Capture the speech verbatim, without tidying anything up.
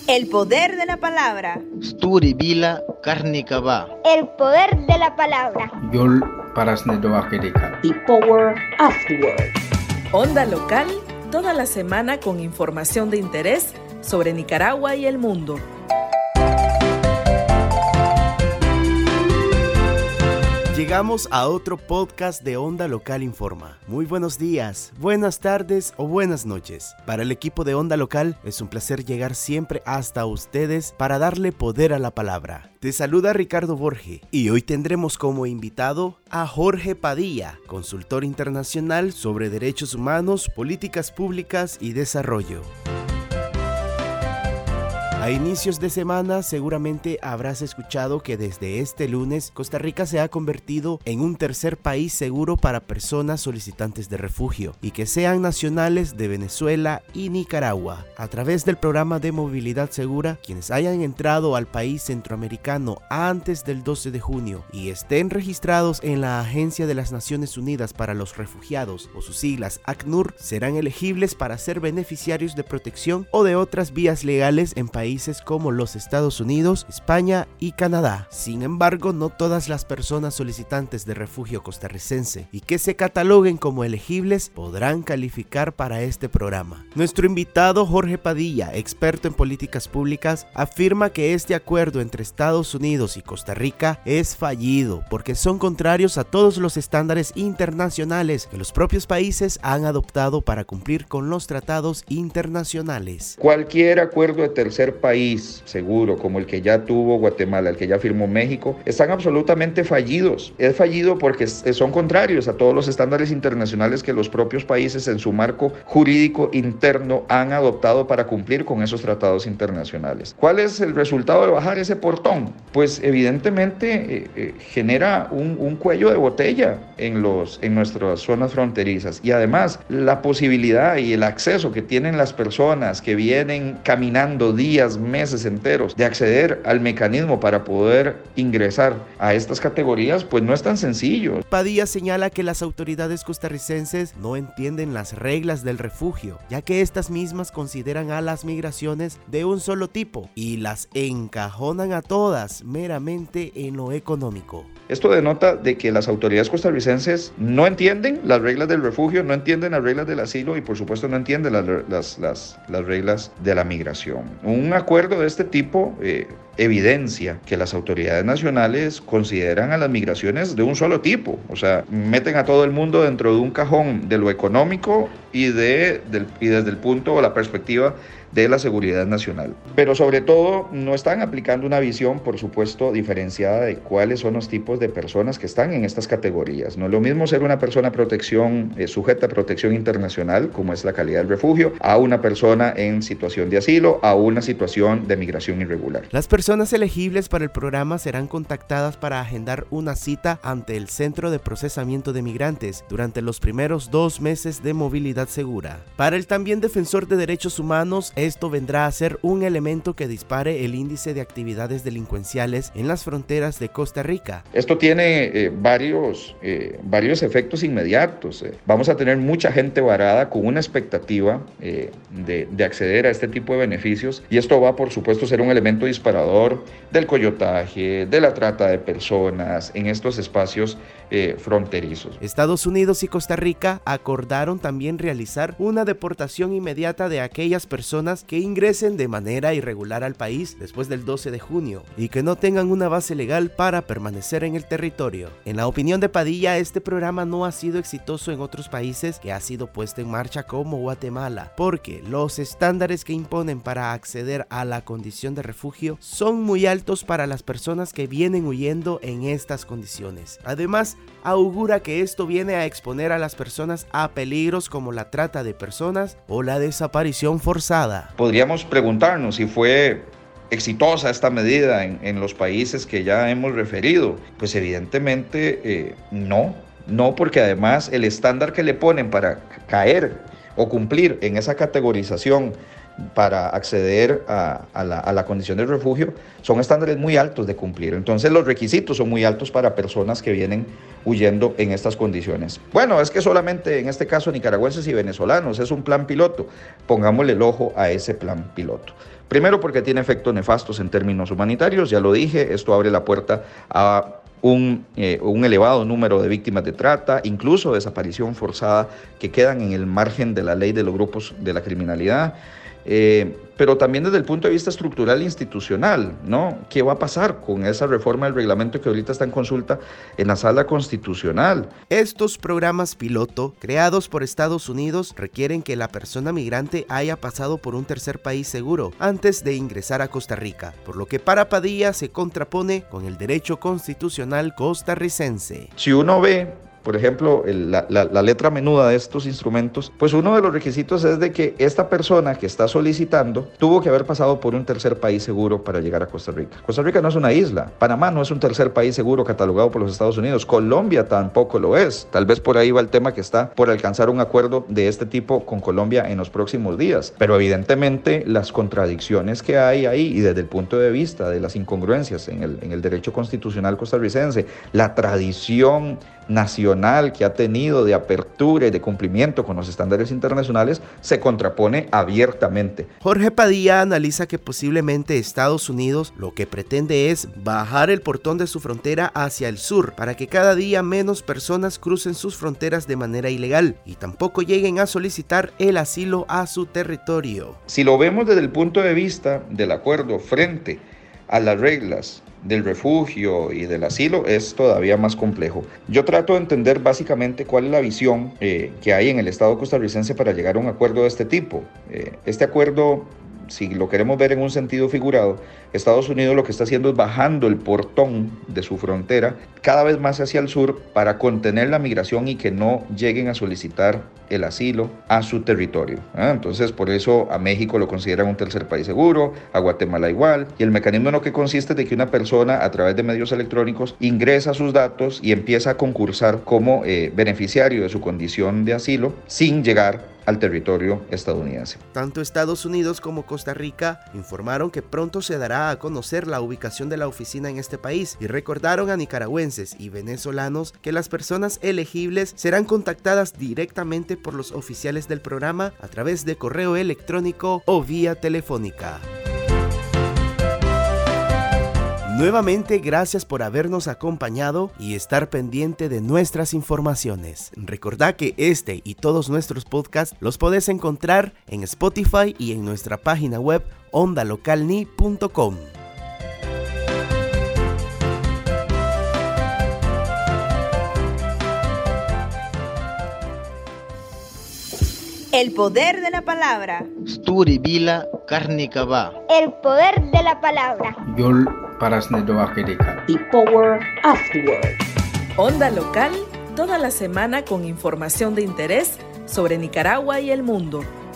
El poder de la palabra. Sturi Vila Karnikava. El poder de la palabra. Yol Parasnedoakedeka. The power of the word. Onda local, toda la semana con información de interés sobre Nicaragua y el mundo. Llegamos a otro podcast de Onda Local Informa. Muy buenos días, buenas tardes o buenas noches. Para el equipo de Onda Local es un placer llegar siempre hasta ustedes para darle poder a la palabra. Te saluda Ricardo Borge y hoy tendremos como invitado a Jorge Padilla, consultor internacional sobre derechos humanos, políticas públicas y desarrollo. A inicios de semana seguramente habrás escuchado que desde este lunes Costa Rica se ha convertido en un tercer país seguro para personas solicitantes de refugio y que sean nacionales de Venezuela y Nicaragua. A través del programa de movilidad segura, quienes hayan entrado al país centroamericano antes del doce de junio y estén registrados en la Agencia de las Naciones Unidas para los Refugiados o sus siglas ACNUR serán elegibles para ser beneficiarios de protección o de otras vías legales en países países como los Estados Unidos, España y Canadá. Sin embargo, no todas las personas solicitantes de refugio costarricense y que se cataloguen como elegibles podrán calificar para este programa. Nuestro invitado Jorge Padilla, experto en políticas públicas, afirma que este acuerdo entre Estados Unidos y Costa Rica es fallido porque son contrarios a todos los estándares internacionales que los propios países han adoptado para cumplir con los tratados internacionales. Cualquier acuerdo de tercer país seguro como el que ya tuvo Guatemala, el que ya firmó México, están absolutamente fallidos. Es fallido porque son contrarios a todos los estándares internacionales que los propios países en su marco jurídico interno han adoptado para cumplir con esos tratados internacionales. ¿Cuál es el resultado de bajar ese portón? Pues evidentemente eh, eh, genera un, un cuello de botella en, los, en nuestras zonas fronterizas y además la posibilidad y el acceso que tienen las personas que vienen caminando días, meses enteros de acceder al mecanismo para poder ingresar a estas categorías, pues no es tan sencillo. Padilla señala que las autoridades costarricenses no entienden las reglas del refugio, ya que estas mismas consideran a las migraciones de un solo tipo y las encajonan a todas meramente en lo económico. Esto denota de que las autoridades costarricenses no entienden las reglas del refugio, no entienden las reglas del asilo y por supuesto no entienden las, las, las, las reglas de la migración. Un acuerdo de este tipo eh, evidencia que las autoridades nacionales consideran a las migraciones de un solo tipo, o sea, meten a todo el mundo dentro de un cajón de lo económico y, de, del, y desde el punto o la perspectiva de la seguridad nacional. Pero sobre todo no están aplicando una visión, por supuesto, diferenciada de cuáles son los tipos de personas que están en estas categorías. No es lo mismo ser una persona protección, eh, sujeta a protección internacional, como es la calidad del refugio, a una persona en situación de asilo, a una situación de migración irregular. Las personas elegibles para el programa serán contactadas para agendar una cita ante el Centro de Procesamiento de Migrantes durante los primeros dos meses de movilidad segura. Para el también defensor de derechos humanos, esto vendrá a ser un elemento que dispare el índice de actividades delincuenciales en las fronteras de Costa Rica. Esto tiene eh, varios, eh, varios efectos inmediatos. Eh. Vamos a tener mucha gente varada con una expectativa eh, de, de acceder a este tipo de beneficios y esto va, por supuesto, a ser un elemento disparador del coyotaje, de la trata de personas en estos espacios eh, fronterizos. Estados Unidos y Costa Rica acordaron también realizar una deportación inmediata de aquellas personas que ingresen de manera irregular al país después del doce de junio y que no tengan una base legal para permanecer en el territorio. En la opinión de Padilla, este programa no ha sido exitoso en otros países que ha sido puesto en marcha como Guatemala, porque los estándares que imponen para acceder a la condición de refugio son muy altos para las personas que vienen huyendo en estas condiciones. Además, augura que esto viene a exponer a las personas a peligros como la trata de personas o la desaparición forzada. Podríamos preguntarnos si fue exitosa esta medida en, en los países que ya hemos referido. Pues evidentemente eh, no, no porque además el estándar que le ponen para caer o cumplir en esa categorización para acceder a, a, la, a la condición de refugio son estándares muy altos de cumplir. Entonces los requisitos son muy altos para personas que vienen huyendo en estas condiciones. Bueno, es que solamente en este caso nicaragüenses y venezolanos, es un plan piloto. Pongámosle el ojo a ese plan piloto. Primero porque tiene efectos nefastos en términos humanitarios, ya lo dije, esto abre la puerta a Un, eh, un elevado número de víctimas de trata, incluso desaparición forzada, que quedan en el margen de la ley de los grupos de la criminalidad, eh, pero también desde el punto de vista estructural e institucional, ¿no? ¿Qué va a pasar con esa reforma del reglamento que ahorita está en consulta en la sala constitucional? Estos programas piloto, creados por Estados Unidos, requieren que la persona migrante haya pasado por un tercer país seguro antes de ingresar a Costa Rica, por lo que para Padilla se contrapone con el derecho constitucional costarricense. Si uno ve, por ejemplo, el, la, la, la letra menuda de estos instrumentos, pues uno de los requisitos es de que esta persona que está solicitando tuvo que haber pasado por un tercer país seguro para llegar a Costa Rica. Costa Rica no es una isla, Panamá no es un tercer país seguro catalogado por los Estados Unidos, Colombia tampoco lo es. Tal vez por ahí va el tema que está por alcanzar un acuerdo de este tipo con Colombia en los próximos días, pero evidentemente las contradicciones que hay ahí y desde el punto de vista de las incongruencias en el, en el derecho constitucional costarricense, la tradición nacional que ha tenido de apertura y de cumplimiento con los estándares internacionales se contrapone abiertamente. Jorge Padilla analiza que posiblemente Estados Unidos lo que pretende es bajar el portón de su frontera hacia el sur para que cada día menos personas crucen sus fronteras de manera ilegal y tampoco lleguen a solicitar el asilo a su territorio. Si lo vemos desde el punto de vista del acuerdo frente a las reglas del refugio y del asilo, es todavía más complejo. Yo trato de entender básicamente cuál es la visión eh, que hay en el Estado costarricense para llegar a un acuerdo de este tipo. Eh, este acuerdo, si lo queremos ver en un sentido figurado, Estados Unidos lo que está haciendo es bajando el portón de su frontera cada vez más hacia el sur para contener la migración y que no lleguen a solicitar el asilo a su territorio. ¿eh? Entonces, por eso a México lo consideran un tercer país seguro, a Guatemala igual, y el mecanismo en lo que consiste es de que una persona a través de medios electrónicos ingresa sus datos y empieza a concursar como eh, beneficiario de su condición de asilo sin llegar al territorio estadounidense. Tanto Estados Unidos como Costa Rica informaron que pronto se dará a conocer la ubicación de la oficina en este país y recordaron a nicaragüenses y venezolanos que las personas elegibles serán contactadas directamente por los oficiales del programa a través de correo electrónico o vía telefónica. Nuevamente, gracias por habernos acompañado y estar pendiente de nuestras informaciones. Recordá que este y todos nuestros podcasts los podés encontrar en Spotify y en nuestra página web onda local ni punto com. El poder de la palabra. Sturi Bila Karnikaba. El poder de la palabra. Yol Parasnedoakedeka. The Power of the Word. Onda Local, toda la semana con información de interés sobre Nicaragua y el mundo.